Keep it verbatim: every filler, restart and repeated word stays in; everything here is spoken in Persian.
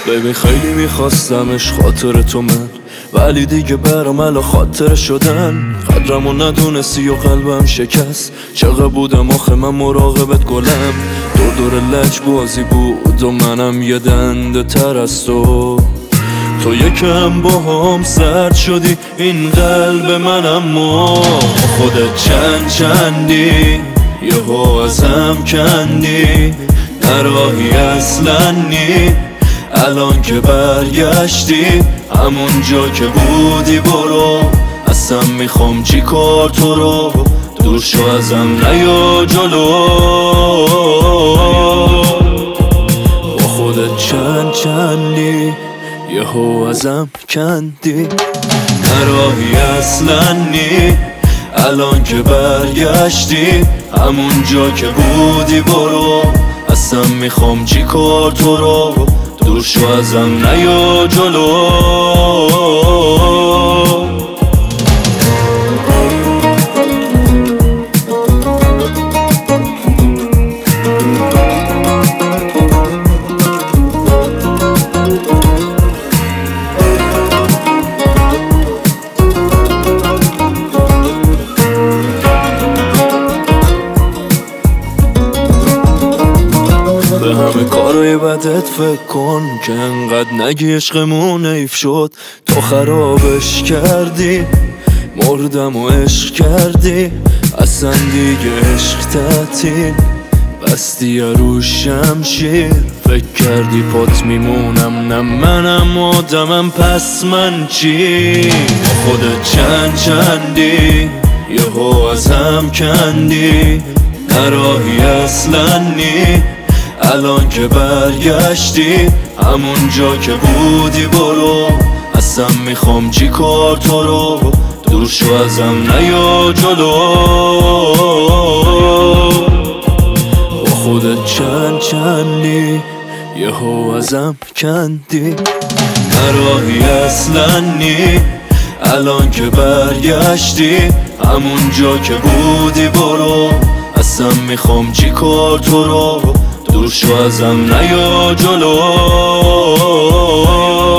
ببین خیلی میخواستمش خاطر تو من، ولی دیگه برام الان خاطر شدن. قدرمو ندونستی و قلبم شکست. چقدر بودم آخه من مراقبت گلم. دور دور لج بازی بود و منم یه دنده تر از تو. تو یکم با هم سرد شدی این قلب من، اما خودت چند چندی یهو ازم کندی. نراهی اصلا نی الان که برگشتی همون جا که بودی برو. اصلا میخوام چی کار تو رو دور شو ازم نیا جلو. با خودت چند چندی یهو ازم کندی. نراهی اصلا نی الان که برگشتی همون جا که بودی برو. اصلا میخوام چی کار تو رو دور شو ازم نیا جلو. به همه کارای بدت فکر کن که انقدر نگی عشقمون حیف شد. تو خرابش کردی مردم و عشق کردی. اصلا دیگه عشق تعطیل بستی رو شمشیر. فکر کردی پات میمونم نه منم آدمم پس من چی؟ خودت چند چندی یهو ازم کندی. نراهی اصلا نی الان که برگشتی همون جا که بودی برو. اصلا میخوام چی کار تو رو دور شو ازم نیا جلو. با خودت چند چندی یهو ازم کندی. نراهی اصلا نی الان که برگشتی همون جا که بودی برو. اصلا میخوام چی کار تو رو دور شو ازم نیا جلو.